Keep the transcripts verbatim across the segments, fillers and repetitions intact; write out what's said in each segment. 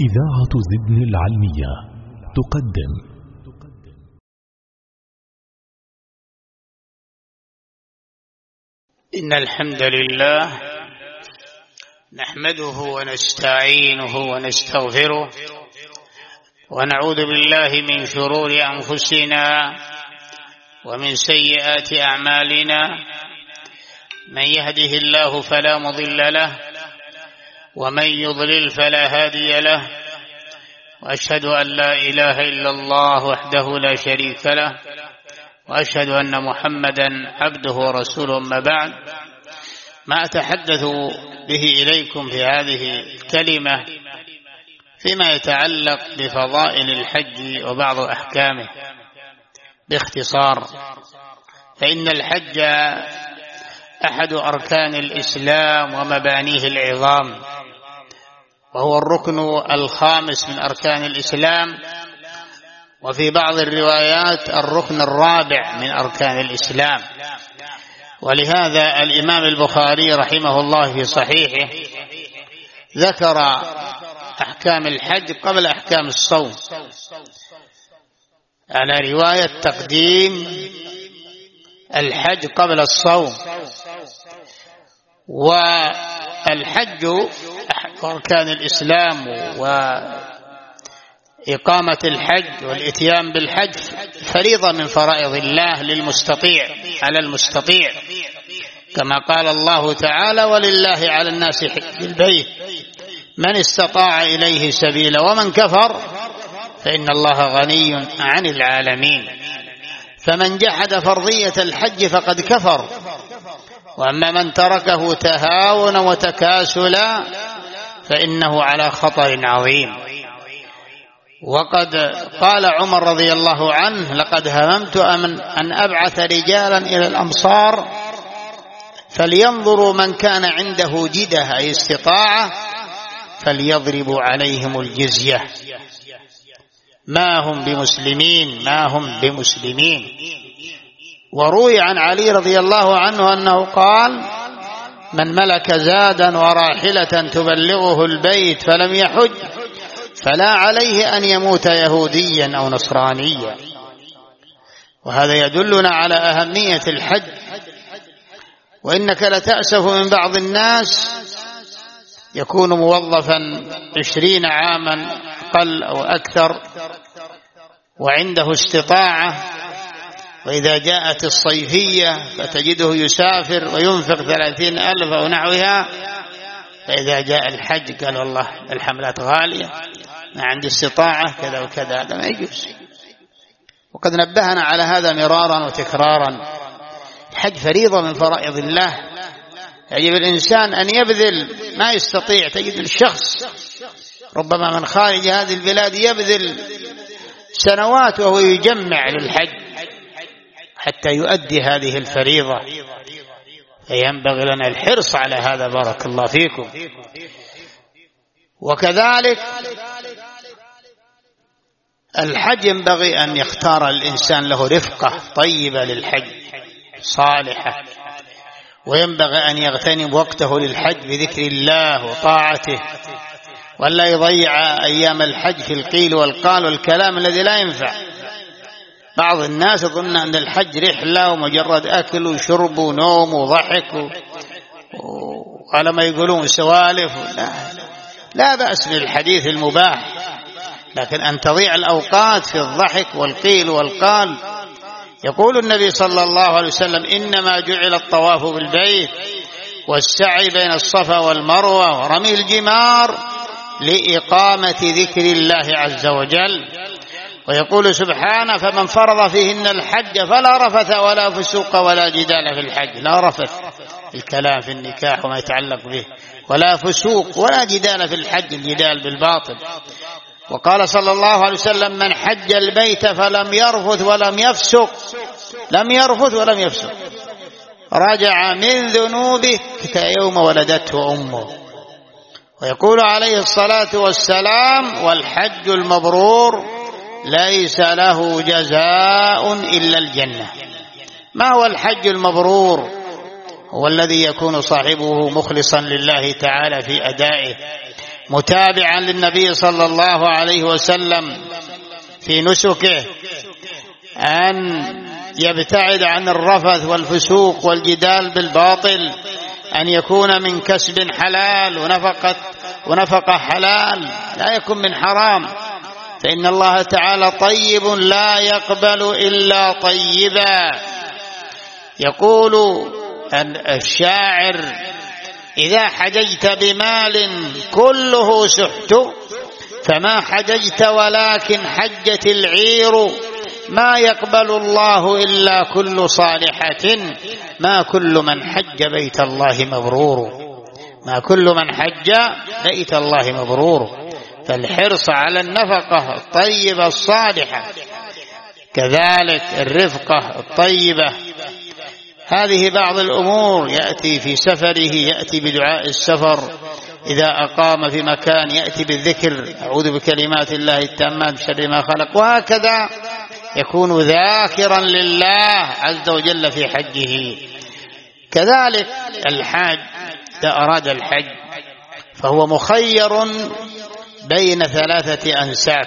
إذاعة زدن العلمية تقدم إن الحمد لله نحمده ونستعينه ونستغفره ونعوذ بالله من شرور أنفسنا ومن سيئات أعمالنا. من يهده الله فلا مضل له ومن يضلل فلا هادي له، وأشهد أن لا إله إلا الله وحده لا شريك له، وأشهد أن محمدا عبده ورسوله. أما بعد، ما أتحدث به إليكم في هذه الكلمة فيما يتعلق بفضائل الحج وبعض أحكامه باختصار. فإن الحج أحد أركان الإسلام ومبانيه العظام، وهو الركن الخامس من أركان الإسلام، وفي بعض الروايات الركن الرابع من أركان الإسلام. ولهذا الإمام البخاري رحمه الله في صحيحه ذكر أحكام الحج قبل أحكام الصوم، على رواية تقديم الحج قبل الصوم. والحج أركان الإسلام، وإقامة الحج والإتيان بالحج فريضة من فرائض الله للمستطيع على المستطيع، كما قال الله تعالى: ولله على الناس حج البيت من استطاع إليه سبيلا ومن كفر فإن الله غني عن العالمين. فمن جحد فرضية الحج فقد كفر، وأما من تركه تهاونا وتكاسلا فإنه على خطر عظيم. وقد قال عمر رضي الله عنه: لقد هممت أن أبعث رجالا إلى الأمصار فلينظروا من كان عنده جدة أي استطاعة فليضربوا عليهم الجزية. ما هم بمسلمين ما هم بمسلمين. وروي عن علي رضي الله عنه أنه قال: من ملك زادا وراحلة تبلغه البيت فلم يحج فلا عليه أن يموت يهوديا أو نصرانيا. وهذا يدلنا على أهمية الحج. وإنك لتأسف من بعض الناس يكون موظفا عشرين عاما أقل أو أكثر وعنده استطاعة، وإذا جاءت الصيفية فتجده يسافر وينفق ثلاثين ألف أو نحوها، فإذا جاء الحج قال: والله الحملات غالية، ما عندي استطاعة كذا وكذا. هذا ما يجوز. وقد نبهنا على هذا مرارا وتكرارا. الحج فريضة من فرائض الله، يجب الإنسان أن يبذل ما يستطيع. تجد الشخص ربما من خارج هذه البلاد يبذل سنوات وهو يجمع للحج حتى يؤدي هذه الفريضة، فينبغي لنا الحرص على هذا. بارك الله فيكم. وكذلك الحج ينبغي أن يختار الإنسان له رفقة طيبة للحج صالحة، وينبغي أن يغتنم وقته للحج بذكر الله وطاعته، ولا يضيع أيام الحج في القيل والقال والكلام الذي لا ينفع. بعض الناس يظن أن الحج رحلة ومجرد أكل وشرب ونوم وضحك وعلى ما يقولون سوالف. لا, لا بأس بالحديث المباح، لكن أن تضيع الأوقات في الضحك والقيل والقال. يقول النبي صلى الله عليه وسلم: إنما جعل الطواف بالبيت والسعي بين الصفا والمروة ورمي الجمار لإقامة ذكر الله عز وجل. ويقول سبحانه: فمن فرض فيهن الحج فلا رفث ولا فسوق ولا جدال في الحج. لا رفث الكلام في النكاح وما يتعلق به، ولا فسوق ولا جدال في الحج، الجدال بالباطل. وقال صلى الله عليه وسلم: من حج البيت فلم يرفث ولم يفسق لم يرفث ولم يفسق رجع من ذنوبه كيوم ولدته أمه. ويقول عليه الصلاة والسلام: والحج المبرور ليس له جزاء إلا الجنة. ما هو الحج المبرور؟ هو الذي يكون صاحبه مخلصا لله تعالى في أدائه، متابعا للنبي صلى الله عليه وسلم في نسكه، أن يبتعد عن الرفث والفسوق والجدال بالباطل، أن يكون من كسب حلال ونفقة ونفقة حلال، لا يكون من حرام، فإن الله تعالى طيب لا يقبل إلا طيبا. يقول الشاعر: إذا حججت بمال كله سحت، فما حججت ولكن حجت العير، ما يقبل الله إلا كل صالحة، ما كل من حج بيت الله مبرور، ما كل من حج بيت الله مبرور. فالحرص على النفقة الطيبة الصالحة، كذلك الرفقة الطيبة. هذه بعض الأمور. يأتي في سفره يأتي بدعاء السفر، إذا أقام في مكان يأتي بالذكر: أعوذ بكلمات الله التامات من شر ما خلق، وهكذا يكون ذاكرا لله عز وجل في حجه. كذلك الحاج إذا أراد الحج فهو مخير بين ثلاثة أنساك: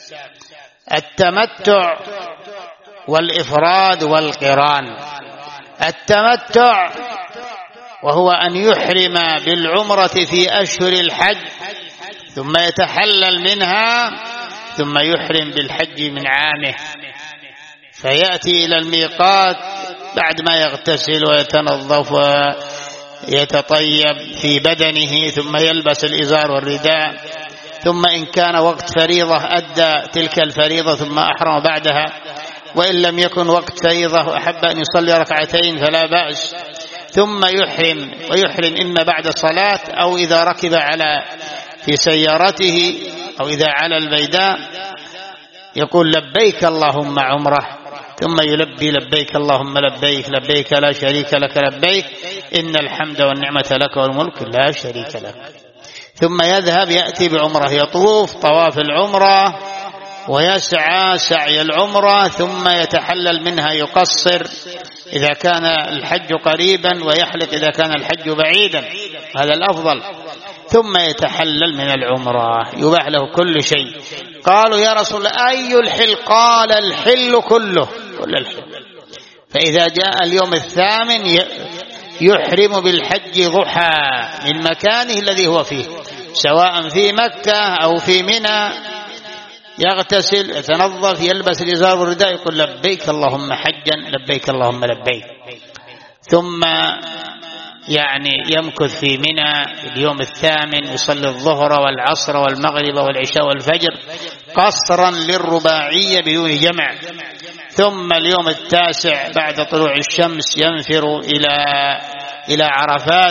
التمتع والإفراد والقران. التمتع وهو أن يحرم بالعمرة في أشهر الحج ثم يتحلل منها، ثم يحرم بالحج من عامه، فيأتي إلى الميقات بعد ما يغتسل ويتنظف ويتطيب في بدنه، ثم يلبس الإزار والرداء، ثم إن كان وقت فريضة أدى تلك الفريضة ثم أحرم بعدها، وإن لم يكن وقت فريضة وأحب أن يصلي ركعتين فلا بأس، ثم يحرم، ويحرم إما بعد الصلاة أو إذا ركب على في سيارته أو إذا على البيداء يقول: لبيك اللهم عمره، ثم يلبي: لبيك اللهم لبيك، لبيك لا شريك لك لبيك، إن الحمد والنعمة لك والملك لا شريك لك. ثم يذهب يأتي بعمره، يطوف طواف العمرة ويسعى سعي العمرة، ثم يتحلل منها، يقصر إذا كان الحج قريبا ويحلق إذا كان الحج بعيدا، هذا الأفضل، ثم يتحلل من العمرة، يباح له كل شيء. قالوا: يا رسول الله أي الحل؟ قال: الحل كله، كل الحل. فإذا جاء اليوم الثامن يحرم بالحج ضحى من مكانه الذي هو فيه، سواء في مكة أو في منى، يغتسل يتنظف يلبس الإزار والرداء، يقول: لبيك اللهم حجا، لبيك اللهم لبيك، ثم يعني يمكث في منى اليوم الثامن، يصلي الظهر والعصر والمغرب والعشاء والفجر قصرا للرباعية بدون جمع، ثم اليوم التاسع بعد طلوع الشمس ينفر إلى إلى عرفات،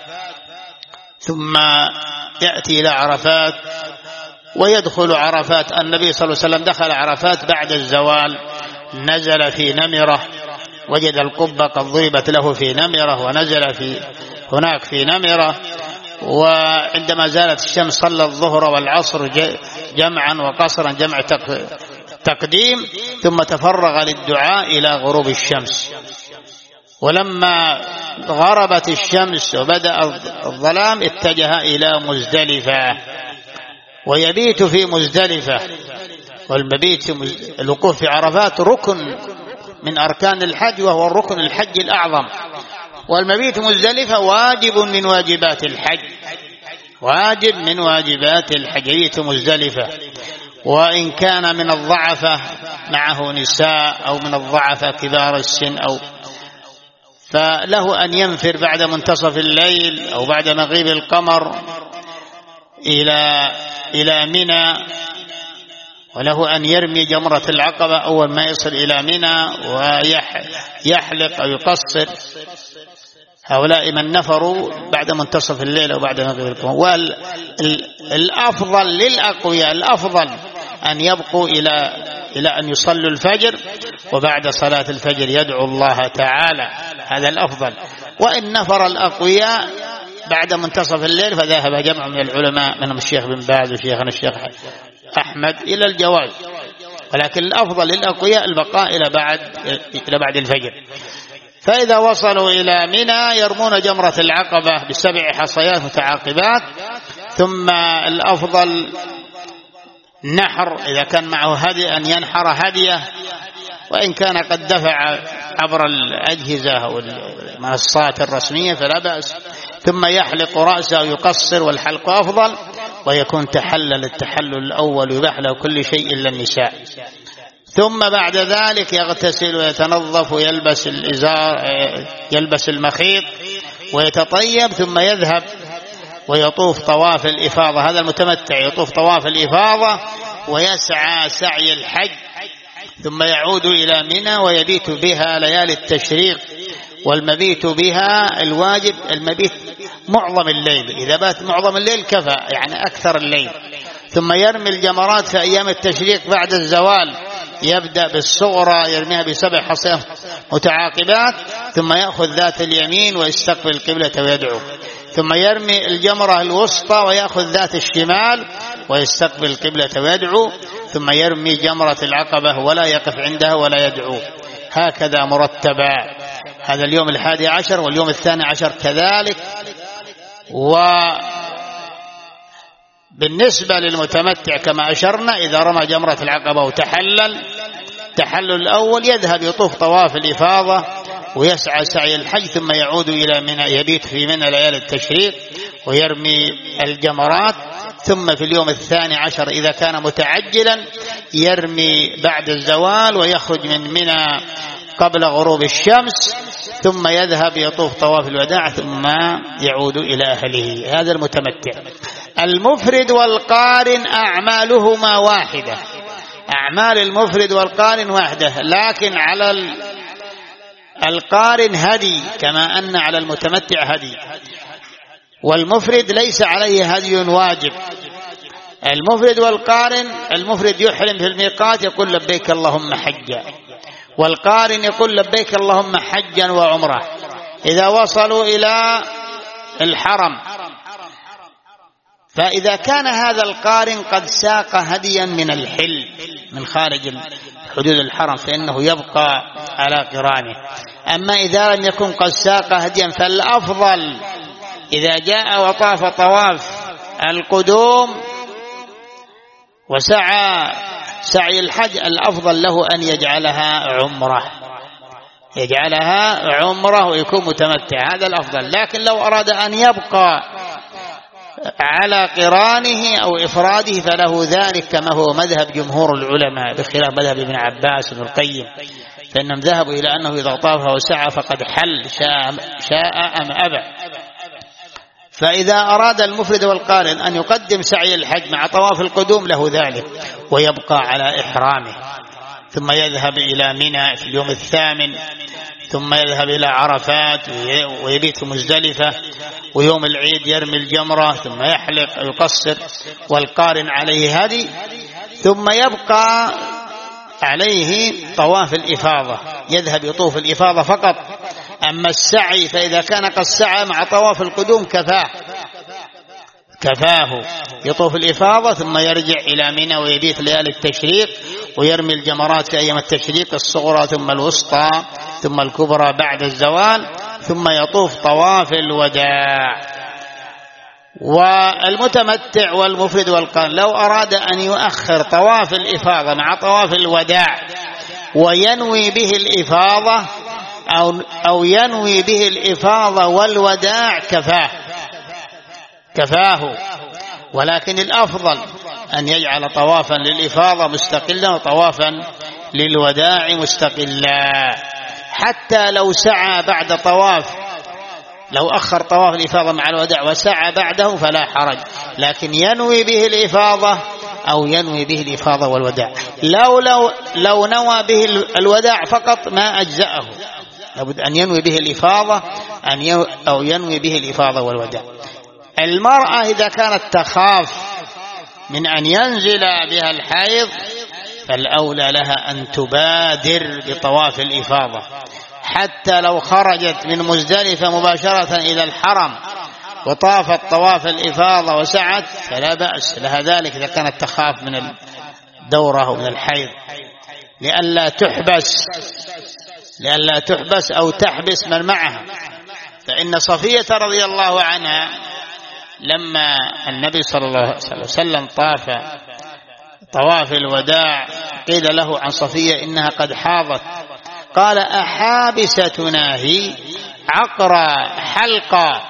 ثم يأتي إلى عرفات ويدخل عرفات. النبي صلى الله عليه وسلم دخل عرفات بعد الزوال، نزل في نمرة، وجد القبة قد ضربت له في نمرة، ونزل في هناك في نمرة، وعندما زالت الشمس صلى الظهر والعصر جمعا وقصرا، جمع تقديم، ثم تفرغ للدعاء إلى غروب الشمس. ولما غربت الشمس وبدأ الظلام اتجه إلى مزدلفة ويبيت في مزدلفة. والمبيت الوقوف في عرفات ركن من أركان الحج، وهو الركن الحج الأعظم، والمبيت مزدلفة واجب من واجبات الحج، واجب من واجبات الحج يبيت مزدلفة. وإن كان من الضعفة معه نساء أو من الضعفة كبار السن أو فله أن ينفر بعد منتصف الليل أو بعد مغيب القمر إلى إلى منى، وله أن يرمي جمرة العقبة أول ما يصل إلى منى ويحلق أو يقصر. هؤلاء من نفروا بعد منتصف الليل أو بعد مغيب القمر. والأفضل للأقوياء الأفضل أن يبقوا إلى إلى أن يصلوا الفجر، وبعد صلاة الفجر يدعو الله تعالى، هذا الأفضل. وإن نفر الأقوياء بعد منتصف الليل فذهب جمع من العلماء منهم الشيخ بن باز وشيخنا الشيخ أحمد إلى الجواز، ولكن الأفضل للأقوياء البقاء إلى بعد إلى بعد الفجر. فإذا وصلوا إلى منى يرمون جمرة العقبة بسبع حصيات متعاقبات، ثم الأفضل نحر إذا كان معه هدي أن ينحر هديه، وإن كان قد دفع عبر الأجهزة أو المنصات الرسمية فلا بأس، ثم يحلق رأسه ويقصر، والحلق أفضل، ويكون تحلل التحلل الأول ويباح له كل شيء إلا النساء. ثم بعد ذلك يغتسل ويتنظف ويلبس الإزار، يلبس المخيط ويتطيب، ثم يذهب ويطوف طواف الإفاضة. هذا المتمتع يطوف طواف الإفاضة ويسعى سعي الحج، ثم يعود إلى منى ويبيت بها ليالي التشريق. والمبيت بها الواجب المبيت معظم الليل، إذا بات معظم الليل كفى، يعني أكثر الليل. ثم يرمي الجمرات في أيام التشريق بعد الزوال، يبدأ بالصغرى يرميها بسبع حصيات متعاقبات، ثم يأخذ ذات اليمين ويستقبل القبلة ويدعو، ثم يرمي الجمرة الوسطى ويأخذ ذات الشمال ويستقبل القبلة ويدعو، ثم يرمي جمرة العقبة ولا يقف عندها ولا يدعو. هكذا مرتبا. هذا اليوم الحادي عشر، واليوم الثاني عشر كذلك. وبالنسبة للمتمتع كما أشرنا، إذا رمى جمرة العقبة وتحلل تحلل الأول يذهب يطوف طواف الإفاضة ويسعى سعي الحج، ثم يعود إلى منى، يبيت في منى ليالي التشريق ويرمي الجمرات. ثم في اليوم الثاني عشر إذا كان متعجلا يرمي بعد الزوال ويخرج من منى قبل غروب الشمس، ثم يذهب يطوف طواف الوداع ثم يعود إلى أهله. هذا المتمتع. المفرد والقارن أعمالهما واحدة، أعمال المفرد والقارن واحدة، لكن على القارن هدي كما أن على المتمتع هدي، والمفرد ليس عليه هدي واجب. المفرد والقارن، المفرد يحرم في الميقات يقول لبيك اللهم حجا، والقارن يقول لبيك اللهم حجا وعمره. إذا وصلوا إلى الحرم، فإذا كان هذا القارن قد ساق هديا من الحل من خارج حدود الحرم فإنه يبقى على قرانه. أما إذا لم يكن قد ساق هديا فالأفضل إذا جاء وطاف طواف القدوم وسعى سعي الحج الأفضل له أن يجعلها عمره، يجعلها عمره ويكون متمتع، هذا الأفضل. لكن لو أراد أن يبقى على قرانه أو إفراده فله ذلك، كما هو مذهب جمهور العلماء بخلاف مذهب ابن عباس بن القيم، فإنهم ذهبوا إلى أنه إذا طافها وسعى فقد حل شاء, شاء أم أبى. فإذا أراد المفرد والقارن أن يقدم سعي الحج مع طواف القدوم له ذلك ويبقى على إحرامه، ثم يذهب إلى منى في اليوم الثامن، ثم يذهب إلى عرفات ويبيت مزدلفة، ويوم العيد يرمي الجمرة ثم يحلق يقصر، والقارن عليه هدي، ثم يبقى عليه طواف الإفاضة، يذهب يطوف الإفاضة فقط. أما السعي فإذا كان قد سعى مع طواف القدوم كفاه كفاه يطوف الإفاضة ثم يرجع إلى منى ويبيت ليالي التشريق ويرمي الجمرات في أيام التشريق الصغرى ثم الوسطى ثم الكبرى بعد الزوال، ثم يطوف طواف الوداع. والمتمتع والمفرد والقارن لو أراد أن يؤخر طواف الإفاضة مع طواف الوداع وينوي به الإفاضة أو, أو ينوي به الإفاضة والوداع كفاه كفاه ولكن الأفضل أن يجعل طوافا للإفاضة مستقلا وطوافا للوداع مستقلا. حتى لو سعى بعد طواف، لو أخر طواف الإفاضة مع الوداع وسعى بعده فلا حرج، لكن ينوي به الإفاضة أو ينوي به الإفاضة والوداع. لو, لو, لو نوى به الوداع فقط ما أجزأه، لابد أن ينوي به الإفاضة أن ينوي أو ينوي به الإفاضة والوداع. المرأة إذا كانت تخاف من أن ينزل بها الحيض فالأولى لها أن تبادر بطواف الإفاضة، حتى لو خرجت من مزدلفة مباشرة إلى الحرم وطافت طواف الإفاضة وسعت فلا بأس لها ذلك إذا كانت تخاف من الدورة ومن الحيض، لئلا تحبس لئلا تحبس أو تحبس من معها. فإن صفية رضي الله عنها لما النبي صلى الله عليه وسلم طاف طواف الوداع قيل له عن صفية إنها قد حاضت، قال أحابستنا هي عقرى حلقة،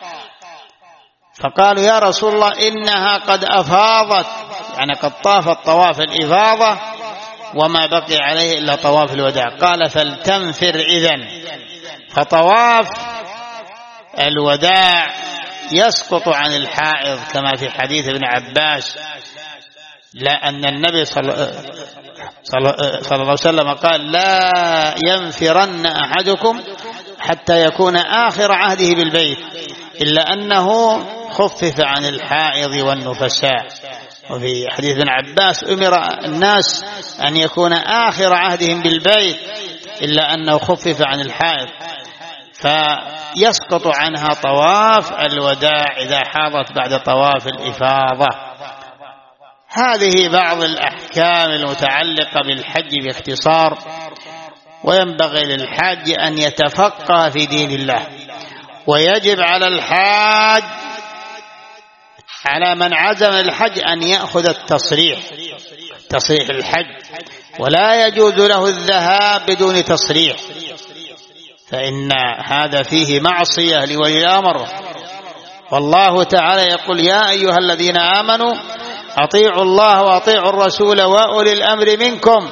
فقالوا يا رسول الله إنها قد أفاضت، يعني قد طافت طواف الإفاضة وما بقي عليه إلا طواف الوداع. قال فلتنفر إذن، فطواف الوداع يسقط عن الحائض كما في حديث ابن عباس، لا أن النبي صلى الله عليه وسلم قال لا ينفرن أحدكم حتى يكون آخر عهده بالبيت، إلا أنه خفف عن الحائض والنفساء. وفي حديث ابن عباس أمر الناس أن يكون آخر عهدهم بالبيت إلا أنه خفف عن الحائض، فيسقط عنها طواف الوداع إذا حاضت بعد طواف الإفاضة. هذه بعض الأحكام المتعلقة بالحج باختصار. وينبغي للحاج أن يتفقه في دين الله، ويجب على الحاج على من عزم الحج أن يأخذ التصريح تصريح الحج، ولا يجوز له الذهاب بدون تصريح، فإن هذا فيه معصية لولي الأمر. والله تعالى يقول يا أيها الذين آمنوا أطيعوا الله وأطيعوا الرسول وأولي الأمر منكم.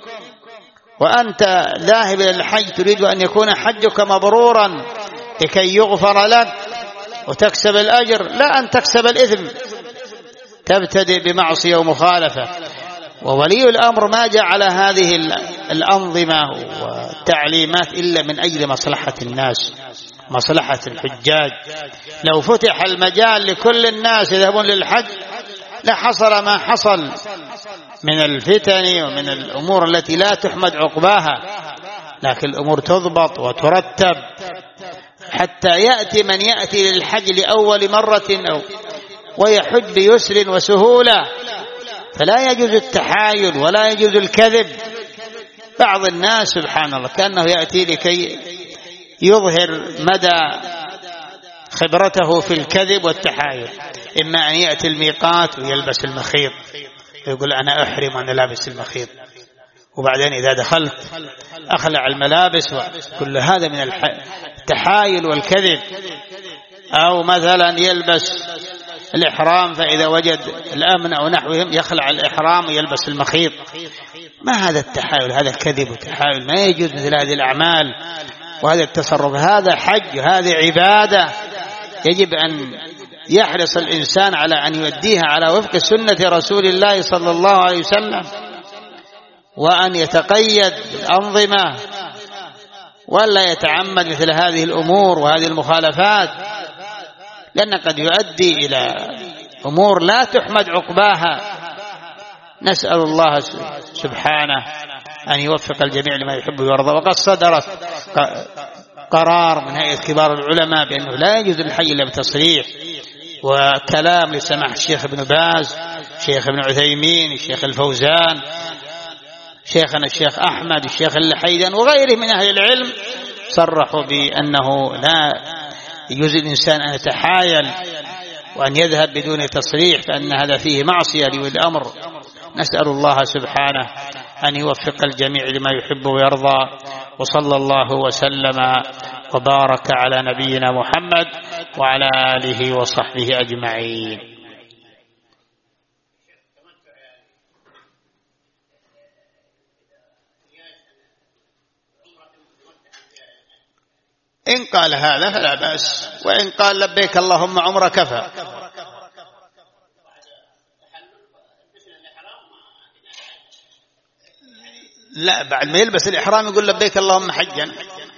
وأنت ذاهب إلى الحج تريد أن يكون حجك مبرورا لكي يغفر لك وتكسب الأجر، لا أن تكسب الإثم تبتدئ بمعصية ومخالفة. وولي الأمر ما جعل هذه الأنظمة والتعليمات إلا من أجل مصلحة الناس، مصلحة الحجاج. لو فتح المجال لكل الناس يذهبون للحج لحصل ما حصل من الفتن ومن الأمور التي لا تحمد عقباها، لكن الأمور تضبط وترتب حتى يأتي من يأتي للحج لأول مرة أو ويحج بيسر وسهولة. فلا يجوز التحايل ولا يجوز الكذب. بعض الناس سبحان الله كأنه يأتي لكي يظهر مدى خبرته في الكذب والتحايل، إما أن يأتي الميقات ويلبس المخيط ويقول أنا أحرم وأنا لابس المخيط، وبعدين إذا دخلت أخلع الملابس، وكل هذا من التحايل والكذب. أو مثلا يلبس الإحرام فإذا وجد الأمن أو نحوهم يخلع الإحرام ويلبس المخيط. ما هذا التحايل؟ هذا كذب وتحايل، ما يجوز مثل هذه الأعمال وهذا التصرف. هذا حج، هذه عبادة يجب أن يحرص الإنسان على أن يؤديها على وفق سنة رسول الله صلى الله عليه وسلم، وأن يتقيد بالأنظمة ولا يتعمد مثل هذه الأمور وهذه المخالفات، لأن قد يؤدي إلى أمور لا تحمد عقباها. نسأل الله سبحانه أن يوفق الجميع لما يحب ويرضى. وقد صدرت قرار من هيئة كبار العلماء بأنه لا يجوز الحج إلا بتصريح، وكلام لسماح الشيخ ابن باز، الشيخ ابن عثيمين، الشيخ الفوزان، شيخنا الشيخ أحمد، الشيخ اللحيدان وغيره من أهل العلم صرحوا بأنه لا يجوز الإنسان أن يتحايل وأن يذهب بدون تصريح، فأن هذا فيه معصية لولي الأمر. نسأل الله سبحانه أن يوفق الجميع لما يحب ويرضى. وصلى الله وسلم وبارك على نبينا محمد وعلى آله وصحبه أجمعين. إن قال هذا فلا بأس، وإن قال لبيك اللهم عمره كفى. لا، بعد ما يلبس الإحرام يقول لبيك اللهم حجا.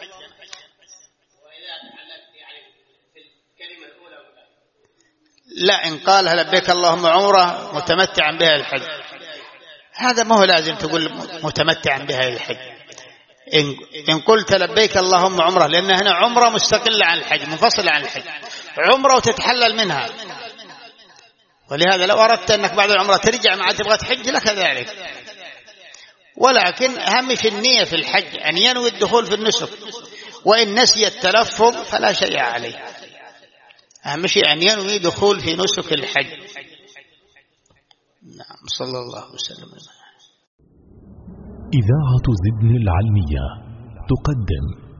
لا، إن قالها لبيك اللهم عمره متمتعا بها الحج، هذا ما هو لازم تقول متمتعا بها الحج. إن, إن قلت لبيك اللهم عمره، لأن هنا عمره مستقلة عن الحج، منفصلة عن الحج، عمره وتتحلل منها. ولهذا لو أردت أنك بعد العمرة ترجع مع تبغى تحج لك ذلك، ولكن أهم في النية في الحج أن ينوي الدخول في النسك، وإن نسي التلفظ فلا شيء عليه. أهم شيء أن ينوي دخول في نسك الحج. نعم. صلى الله وسلم. إذاعة زدن العلمية تقدم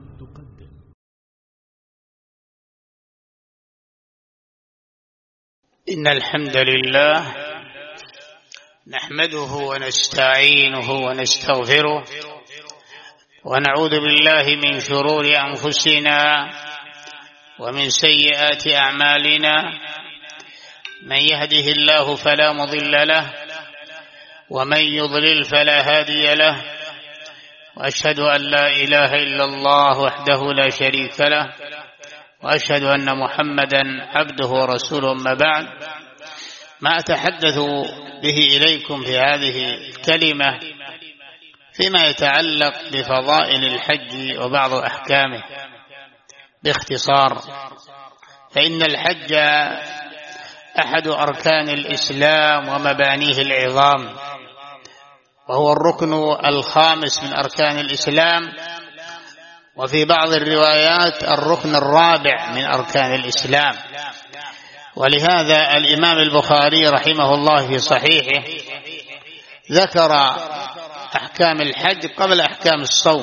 إن الحمد لله نحمده ونستعينه ونستغفره ونعوذ بالله من شرور أنفسنا ومن سيئات أعمالنا، من يهده الله فلا مضل له ومن يضلل فلا هادي له، وأشهد أن لا إله إلا الله وحده لا شريك له، وأشهد أن محمدا عبده ورسوله. أما بعد، ما أتحدث به إليكم في هذه الكلمة فيما يتعلق بفضائل الحج وبعض أحكامه باختصار. فإن الحج أحد أركان الإسلام ومبانيه العظام، وهو الركن الخامس من أركان الإسلام، وفي بعض الروايات الركن الرابع من أركان الإسلام. ولهذا الإمام البخاري رحمه الله في صحيحه ذكر أحكام الحج قبل أحكام الصوم،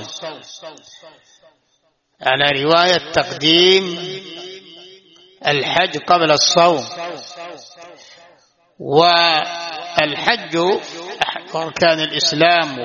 على رواية تقديم الحج قبل الصوم. والحج أركان الإسلام،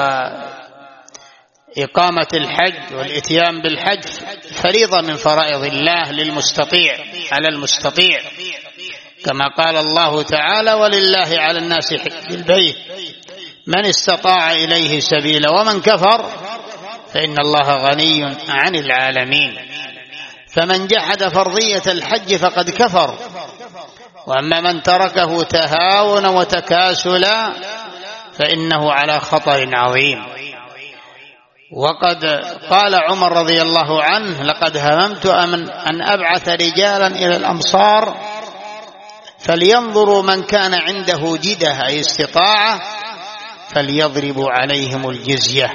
وإقامة الحج والإتيان بالحج فريضة من فرائض الله للمستطيع على المستطيع، كما قال الله تعالى: ولله على الناس حج البيت من استطاع إليه سبيلا ومن كفر فإن الله غني عن العالمين. فمن جحد فرضية الحج فقد كفر، وأما من تركه تهاونا وتكاسلا فإنه على خطر عظيم. وقد قال عمر رضي الله عنه: لقد هممت أن أبعث رجالا إلى الأمصار فلينظروا من كان عنده جدة أي استطاعة فليضربوا عليهم الجزية،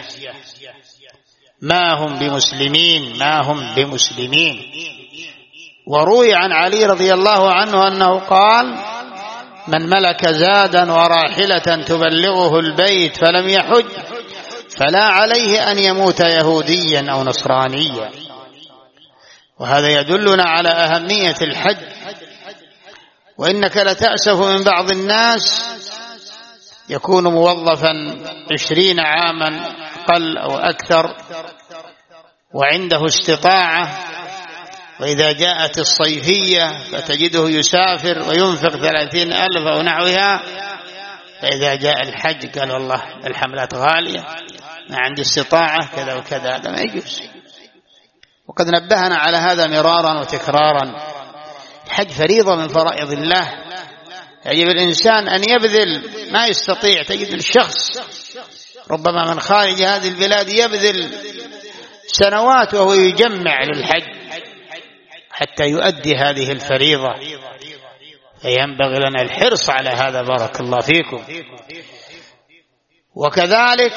ما هم بمسلمين ما هم بمسلمين. وروي عن علي رضي الله عنه أنه قال: من ملك زادا وراحلة تبلغه البيت فلم يحج فلا عليه أن يموت يهوديا أو نصرانيا. وهذا يدلنا على أهمية الحج. وإنك لتأسف من بعض الناس يكون موظفا عشرين عاما أقل أو أكثر وعنده استطاعة، وإذا جاءت الصيفية فتجده يسافر وينفق ثلاثين ألف أو نحوها، فإذا جاء الحج قال: والله الحملات غالية، ما عندي استطاعة كذا وكذا. هذا ما يجوز. وقد نبهنا على هذا مرارا وتكرارا. الحج فريضة من فرائض الله، يجب الإنسان أن يبذل ما يستطيع. تجد الشخص ربما من خارج هذه البلاد يبذل سنوات وهو يجمع للحج حتى يؤدي هذه الفريضة، فينبغي لنا الحرص على هذا. بارك الله فيكم. وكذلك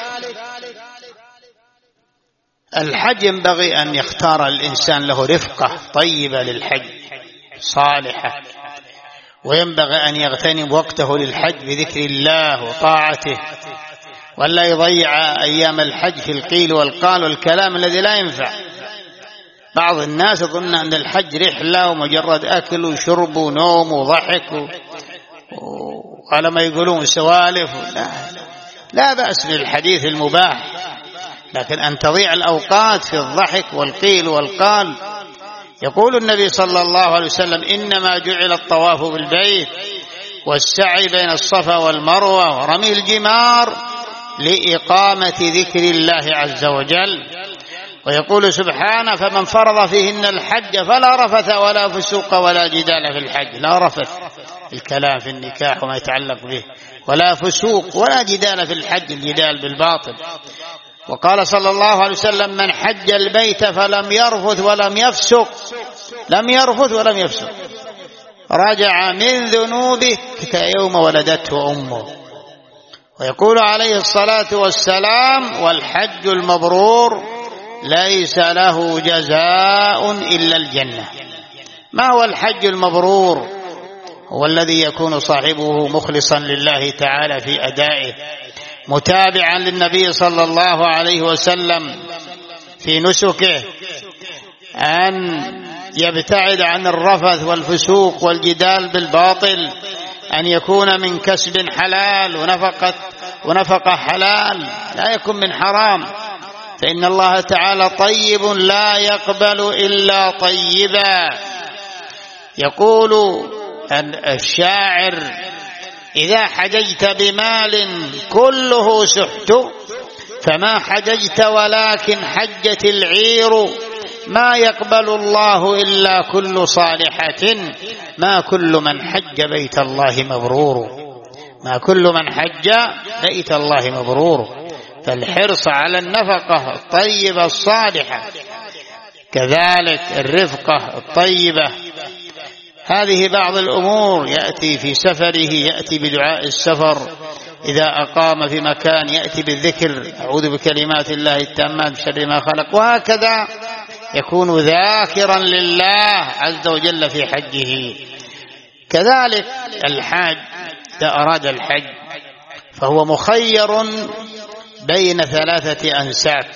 الحج ينبغي أن يختار الإنسان له رفقة طيبة للحج صالحة، وينبغي أن يغتنم وقته للحج بذكر الله وطاعته، ولا يضيع أيام الحج في القيل والقال والكلام الذي لا ينفع. بعض الناس يظن أن الحج رحلة ومجرد أكل وشرب ونوم وضحك وعلى ما يقولون سوالف. لا, لا بأس بالحديث المباح، لكن أن تضيع الأوقات في الضحك والقيل والقال. يقول النبي صلى الله عليه وسلم: إنما جعل الطواف بالبيت والسعي بين الصفا والمروة ورمي الجمار لإقامة ذكر الله عز وجل. ويقول سبحانه: فمن فرض فيهن الحج فلا رفث ولا فسوق ولا جدال في الحج. لا رفث الكلام في النكاح وما يتعلق به، ولا فسوق ولا جدال في الحج، الجدال بالباطل. وقال صلى الله عليه وسلم: من حج البيت فلم يرفث ولم يفسق لم يرفث ولم يفسق رجع من ذنوبه كيوم ولدته أمه. ويقول عليه الصلاة والسلام: والحج المبرور ليس له جزاء إلا الجنة. ما هو الحج المبرور؟ هو الذي يكون صاحبه مخلصا لله تعالى في أدائه، متابعا للنبي صلى الله عليه وسلم في نسكه، أن يبتعد عن الرفث والفسوق والجدال بالباطل، أن يكون من كسب حلال ونفقة, ونفقة حلال، لا يكون من حرام، فإن الله تعالى طيب لا يقبل إلا طيبا. يقول الشاعر: إذا حججت بمال كله سحت، فما حججت ولكن حجت العير، ما يقبل الله إلا كل صالحة، ما كل من حج بيت الله مبرور، ما كل من حج بيت الله مبرور. فالحرص على النفقة الطيبة الصالحة، كذلك الرفقة الطيبة. هذه بعض الأمور. يأتي في سفره يأتي بدعاء السفر، إذا أقام في مكان يأتي بالذكر: أعوذ بكلمات الله التامات من شر ما خلق، وهكذا يكون ذاكرا لله عز وجل في حجه. كذلك الحاج إذا أراد الحج فهو مخير بين ثلاثة أنساك: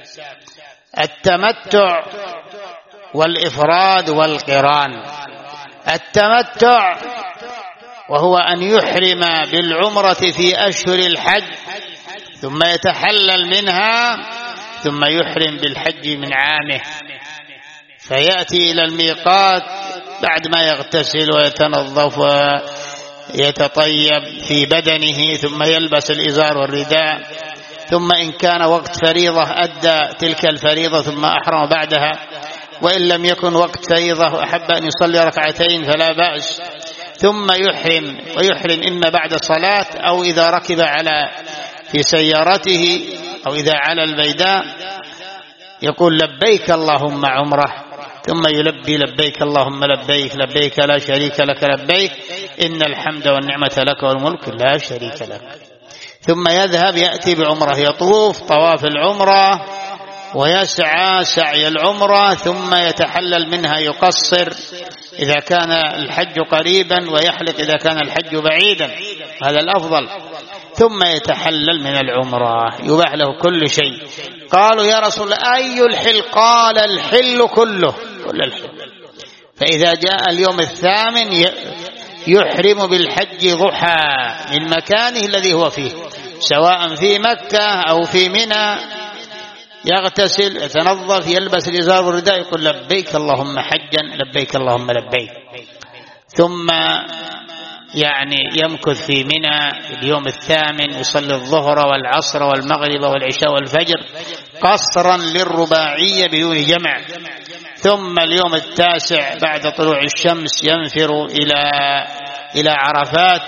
التمتع والإفراد والقران. التمتع وهو أن يحرم بالعمرة في أشهر الحج ثم يتحلل منها ثم يحرم بالحج من عامه، فيأتي إلى الميقات بعد ما يغتسل ويتنظف ويتطيب في بدنه، ثم يلبس الإزار والرداء، ثم إن كان وقت فريضة أدى تلك الفريضة ثم أحرم بعدها، وإن لم يكن وقت فريضة وأحب أن يصلي ركعتين فلا بأس، ثم يحرم، ويحرم إما بعد صلاة أو إذا ركب على في سيارته أو إذا على البيداء يقول: لبيك اللهم عمره، ثم يلبي: لبيك اللهم لبيك، لبيك لا شريك لك لبيك، إن الحمد والنعمة لك والملك لا شريك لك. ثم يذهب يأتي بعمره، يطوف طواف العمرة ويسعى سعي العمرة، ثم يتحلل منها، يقصر إذا كان الحج قريبا ويحلق إذا كان الحج بعيدا، هذا الأفضل، ثم يتحلل من العمرة، يباح له كل شيء. قالوا: يا رسول الله أي الحل؟ قال: الحل كله، كل الحل. فإذا جاء اليوم الثامن يحرم بالحج ضحى من مكانه الذي هو فيه، سواء في مكة أو في منى، يغتسل يتنظف يلبس الإزار والرداء، يقول: لبيك اللهم حجا، لبيك اللهم لبيك، ثم يعني يمكث في منى اليوم الثامن، يصلي الظهر والعصر والمغرب والعشاء والفجر قصرا للرباعية بدون جمع، ثم اليوم التاسع بعد طلوع الشمس ينفر إلى إلى عرفات،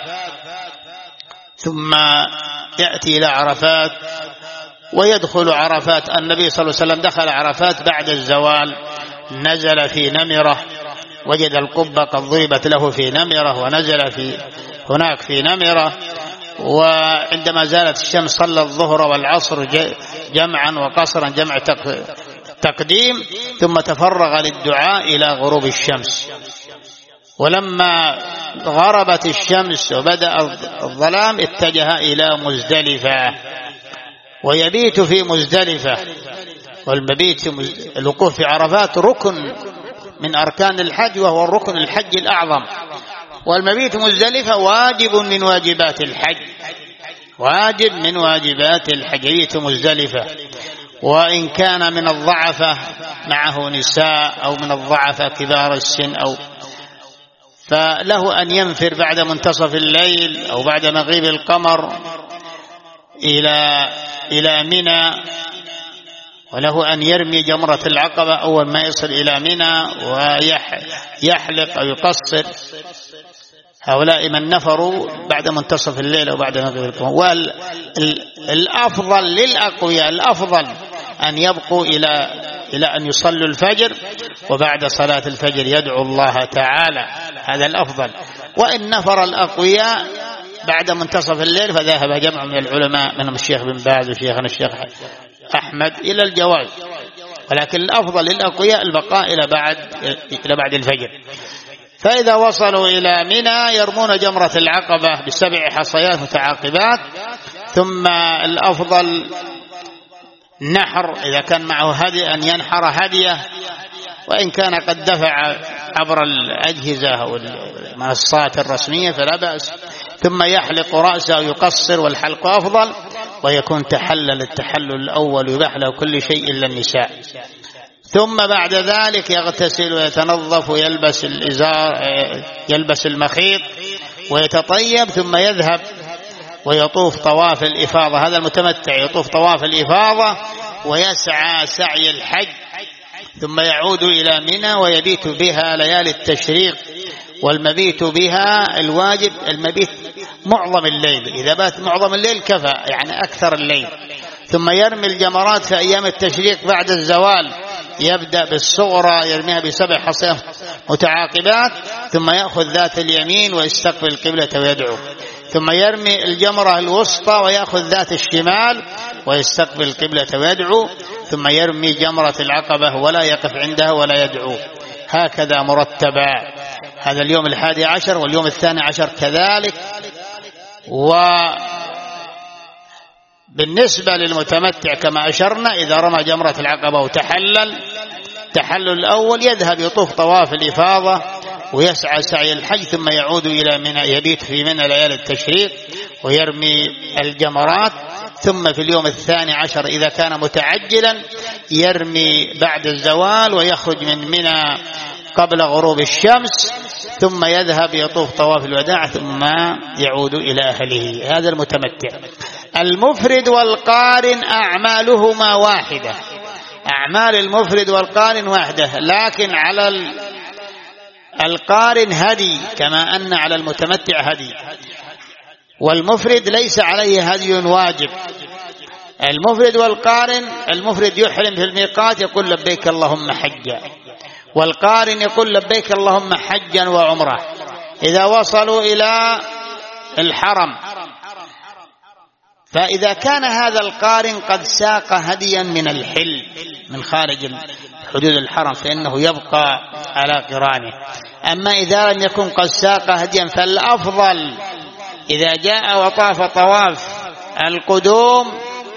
ثم يأتي إلى عرفات ويدخل عرفات. النبي صلى الله عليه وسلم دخل عرفات بعد الزوال، نزل في نمرة، وجد القبة قد ضربت له في نمرة، ونزل في هناك في نمرة، وعندما زالت الشمس صلى الظهر والعصر جمعا وقصرا، جمع تقديم، ثم تفرغ للدعاء إلى غروب الشمس. ولما غربت الشمس وبدأ الظلام اتجه إلى مزدلفة ويبيت في مزدلفة. والمبيت الوقوف في عرفات ركن من أركان الحج، وهو الركن الحج الأعظم، والمبيت مزدلفة واجب من واجبات الحج، واجب من واجبات الحج يبيت مزدلفة. وإن كان من الضعفة معه نساء أو من الضعفة كبار السن أو فله أن ينفر بعد منتصف الليل أو بعد مغيب القمر إلى إلى منى، وله أن يرمي جمرة العقبة أول ما يصل إلى منى ويحلق أو يقصر. هؤلاء من نفروا بعد منتصف الليل أو بعد مغيب القمر. والأفضل للأقوياء الأفضل أن يبقوا إلى إلى أن يصلوا الفجر، وبعد صلاة الفجر يدعو الله تعالى، هذا الأفضل. وإن نفر الأقوياء بعد منتصف الليل فذهب جمع من العلماء منهم الشيخ بن باز وشيخنا الشيخ أحمد إلى الجواز، ولكن الأفضل للأقوياء البقاء إلى بعد إلى بعد الفجر. فإذا وصلوا إلى منى يرمون جمرة العقبة بسبع حصيات متعاقبات، ثم الأفضل نحر إذا كان معه هدي أن ينحر هديه، وإن كان قد دفع عبر الأجهزة والمنصات الرسمية فلا بأس، ثم يحلق رأسه ويقصر، والحلق أفضل، ويكون تحلل التحلل الأول ويباح له كل شيء إلا النساء. ثم بعد ذلك يغتسل ويتنظف ويلبس الإزار، يلبس المخيط ويتطيب، ثم يذهب ويطوف طواف الإفاضة. هذا المتمتع يطوف طواف الإفاضة ويسعى سعي الحج، ثم يعود إلى منى ويبيت بها ليالي التشريق. والمبيت بها الواجب المبيت معظم الليل، إذا بات معظم الليل كفى، يعني أكثر الليل. ثم يرمي الجمرات في أيام التشريق بعد الزوال، يبدأ بالصغرى يرميها بسبع حصيات متعاقبات، ثم يأخذ ذات اليمين ويستقبل القبلة ويدعو، ثم يرمي الجمرة الوسطى ويأخذ ذات الشمال ويستقبل القبلة ويدعو، ثم يرمي جمرة العقبة ولا يقف عندها ولا يدعو. هكذا مرتبا. هذا اليوم الحادي عشر، واليوم الثاني عشر كذلك. وبالنسبة للمتمتع كما أشرنا، إذا رمى جمرة العقبة وتحلل تحلل الأول يذهب يطوف طواف الإفاضة ويسعى سعي الحج، ثم يعود إلى منى، يبيت في منى ليالي التشريق ويرمي الجمرات. ثم في اليوم الثاني عشر إذا كان متعجلا يرمي بعد الزوال ويخرج من منى قبل غروب الشمس، ثم يذهب يطوف طواف الوداع ثم يعود إلى أهله. هذا المتمتع. المفرد والقارن أعمالهما واحدة، أعمال المفرد والقارن واحدة، لكن على القارن هدي كما أن على المتمتع هدي، والمفرد ليس عليه هدي واجب. المفرد والقارن، المفرد يحرم في الميقات يقول لبيك اللهم حجا، والقارن يقول لبيك اللهم حجا وعمرة. إذا وصلوا إلى الحرم، فإذا كان هذا القارن قد ساق هديا من الحل من خارج حدود الحرم فإنه يبقى على قرانه. أما إذا لم يكن قد ساق هديا فالأفضل إذا جاء وطاف طواف القدوم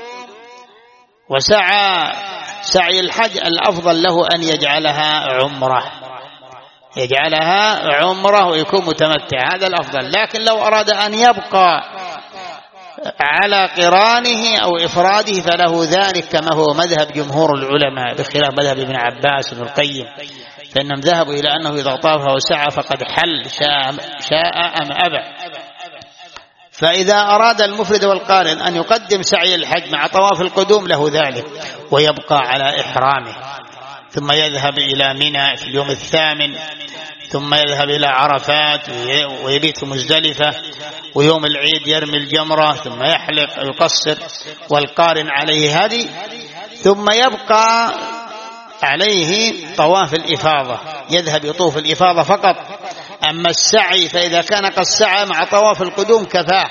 وسعى سعي الحج الأفضل له أن يجعلها عمره، يجعلها عمره ويكون متمتع، هذا الأفضل. لكن لو أراد أن يبقى على قرانه أو إفراده فله ذلك، كما هو مذهب جمهور العلماء بخلاف مذهب ابن عباس بن القيم، فإنهم ذهبوا إلى أنه إذا طاف وسعى فقد حل شاء, شاء أم أبى. فإذا أراد المفرد والقارن أن يقدم سعي الحج مع طواف القدوم له ذلك ويبقى على إحرامه، ثم يذهب إلى منى في اليوم الثامن، ثم يذهب إلى عرفات ويبيت في مزدلفة، ويوم العيد يرمي الجمرة ثم يحلق ويقصر، والقارن عليه هدي، ثم يبقى عليه طواف الإفاضة، يذهب يطوف الإفاضة فقط. أما السعي فإذا كان قد سعى مع طواف القدوم كفاه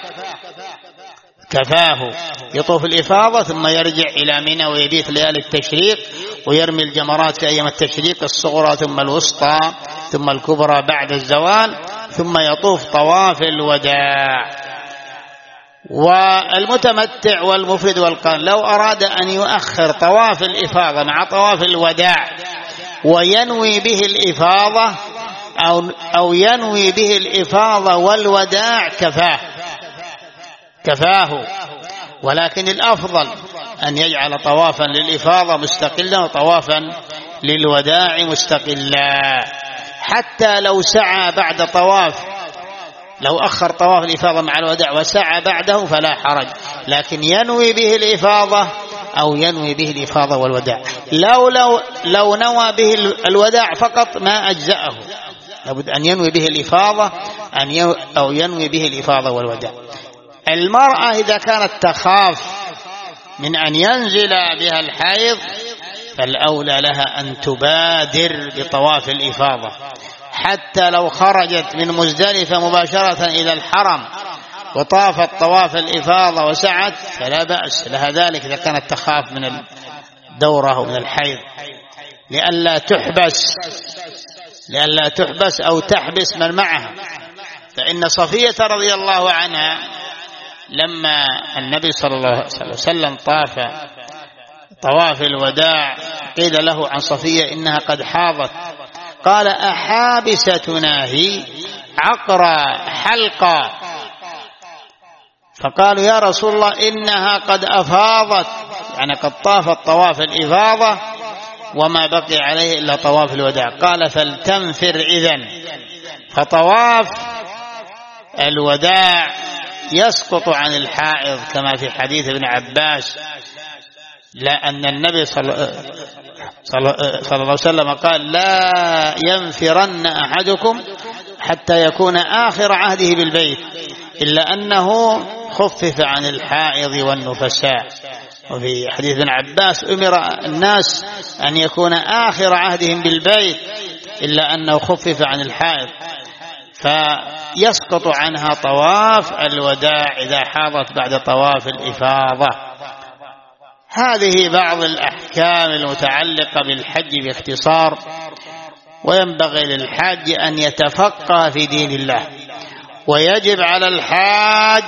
كفاه يطوف الإفاضة ثم يرجع إلى منى ويبيت ليالي التشريق ويرمي الجمرات في أيام التشريق الصغرى ثم الوسطى ثم الكبرى بعد الزوال، ثم يطوف طواف الوداع. والمتمتع والمفرد والقارن لو أراد أن يؤخر طواف الإفاضة مع طواف الوداع وينوي به الإفاضة أو, أو ينوي به الإفاضة والوداع كفاه كفاه ولكن الأفضل أن يجعل طوافا للإفاضة مستقلا وطوافا للوداع مستقلا. حتى لو سعى بعد طواف، لو أخر طواف الإفاضة مع الوداع وسعى بعده فلا حرج، لكن ينوي به الإفاضة أو ينوي به الإفاضة والوداع. لو, لو, لو نوى به الوداع فقط ما أجزأه، لابد أن ينوي به الإفاضة أن يو أو ينوي به الإفاضة والوداع. المرأة إذا كانت تخاف من أن ينزل بها الحيض فالأولى لها أن تبادر بطواف الإفاضة، حتى لو خرجت من مزدلفة مباشرة إلى الحرم وطافت طواف الإفاضة وسعت فلا بأس لها ذلك إذا كانت تخاف من الدورة ومن الحيض. لئلا تحبس لئلا تحبس أو تحبس من معها. فإن صفية رضي الله عنها لما النبي صلى الله عليه وسلم طاف طواف الوداع قيل له عن صفية إنها قد حاضت، قال أحابستنا هي عقرى حلقة، فقالوا يا رسول الله إنها قد أفاضت، يعني قد طافت طواف الإفاضة وما بقي عليه إلا طواف الوداع. قال فلتنفر إذن. فطواف الوداع يسقط عن الحائض كما في حديث ابن عباس، لأن النبي صلى الله عليه وسلم قال لا ينفرن أحدكم حتى يكون آخر عهده بالبيت، إلا أنه خفف عن الحائض والنفساء. وفي حديث ابن عباس أمر الناس أن يكون آخر عهدهم بالبيت إلا أنه خفف عن الحائض، فيسقط عنها طواف الوداع إذا حاضت بعد طواف الإفاضة. هذه بعض الأحكام المتعلقة بالحج باختصار. وينبغي للحاج أن يتفقه في دين الله، ويجب على الحاج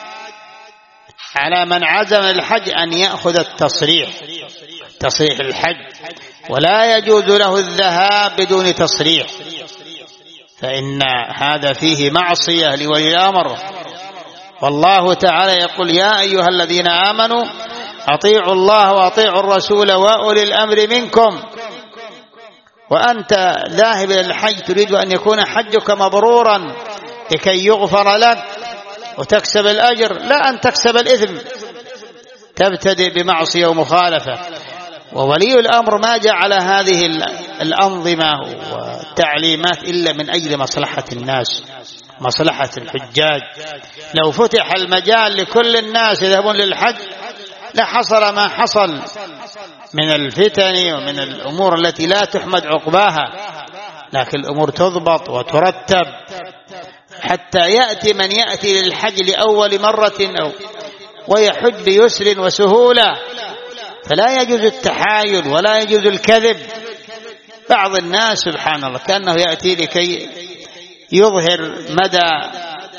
على من عزم الحج أن يأخذ التصريح تصريح الحج، ولا يجوز له الذهاب بدون تصريح، فإن هذا فيه معصية لولي الأمر. والله تعالى يقول يا أيها الذين آمنوا أطيعوا الله وأطيعوا الرسول وأولي الأمر منكم. وأنت ذاهب إلى الحج تريد أن يكون حجك مبرورا لكي يغفر لك وتكسب الأجر، لا أن تكسب الإثم تبتدئ بمعصية ومخالفة. وولي الأمر ما جعل هذه الأنظمة والتعليمات إلا من أجل مصلحة الناس، مصلحة الحجاج. لو فتح المجال لكل الناس يذهبون للحج لحصل ما حصل من الفتن ومن الأمور التي لا تحمد عقباها، لكن الأمور تضبط وترتب حتى يأتي من يأتي للحج لأول مرة أو ويحج بيسر وسهولة. فلا يجوز التحايل ولا يجوز الكذب. بعض الناس سبحان الله كأنه يأتي لكي يظهر مدى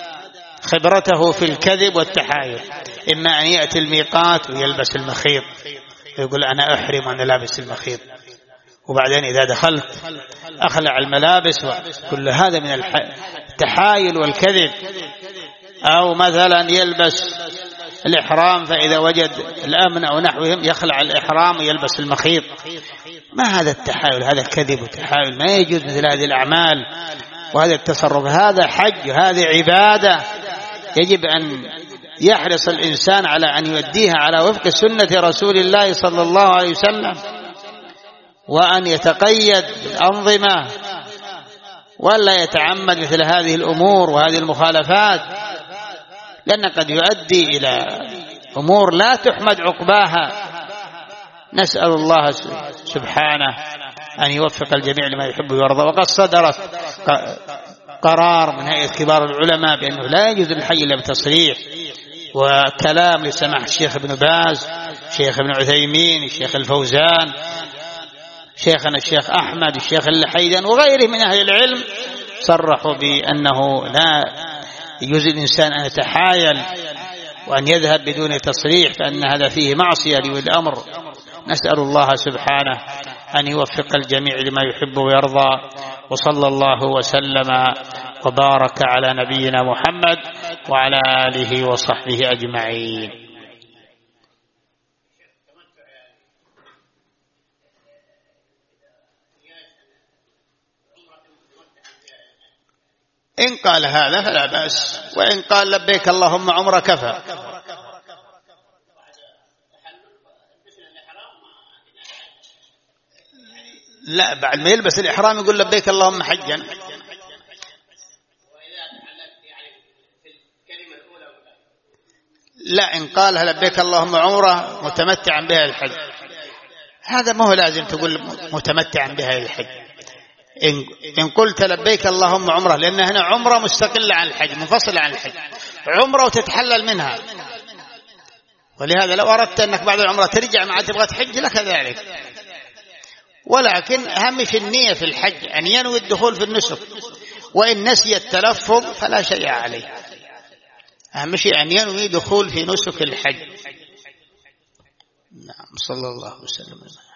خبرته في الكذب والتحايل، إما أن يأتي الميقات ويلبس المخيط ويقول أنا أحرم وأنا لابس المخيط، وبعدين إذا دخلت أخلع الملابس، وكل هذا من التحايل والكذب. أو مثلا يلبس الإحرام فإذا وجد الأمن أو نحوهم يخلع الإحرام ويلبس المخيط. ما هذا التحايل؟ هذا كذب وتحايل، ما يجوز مثل هذه الأعمال وهذا التصرف. هذا حج، هذه عبادة يجب أن يحرص الإنسان على أن يؤديها على وفق سنة رسول الله صلى الله عليه وسلم، وأن يتقيد بالأنظمة ولا يتعمد مثل هذه الأمور وهذه المخالفات، لأن قد يؤدي إلى أمور لا تحمد عقباها. نسأل الله سبحانه أن يوفق الجميع لما يحب ويرضى. وقد صدرت قرار من هيئة كبار العلماء بأنه لا يجوز الحج إلا بتصريح، وكلام لسماحة الشيخ ابن باز، الشيخ ابن عثيمين، الشيخ الفوزان، شيخنا الشيخ أحمد، الشيخ اللحيدان وغيره من أهل العلم صرحوا بأنه لا يجوز الإنسان أن يتحايل وأن يذهب بدون تصريح، فأن هذا فيه معصية لولي الأمر. نسأل الله سبحانه أن يوفق الجميع لما يحب ويرضى. وصلى الله وسلم وبارك على نبينا محمد وعلى آله وصحبه أجمعين. إن قال هذا فلا بأس، وإن قال لبيك اللهم عمره كفى. لا، بعد ما يلبس الإحرام يقول لبيك اللهم حجا. لا، إن قالها لبيك اللهم عمره متمتعا بها الحج، هذا ما هو لازم تقول متمتعا بها الحج. إن, إن قلت لبيك اللهم عمره، لأن هنا عمره مستقلة عن الحج، منفصلة عن الحج، عمره وتتحلل منها. ولهذا لو أردت أنك بعد العمرة ترجع مع تبغى تحج لك ذلك. ولكن أهم في النية في الحج أن ينوي الدخول في النسك، وإن نسي التلفظ فلا شيء عليه، أهم شيء أن ينوي دخول في نسك الحج. نعم. صلى الله وسلم.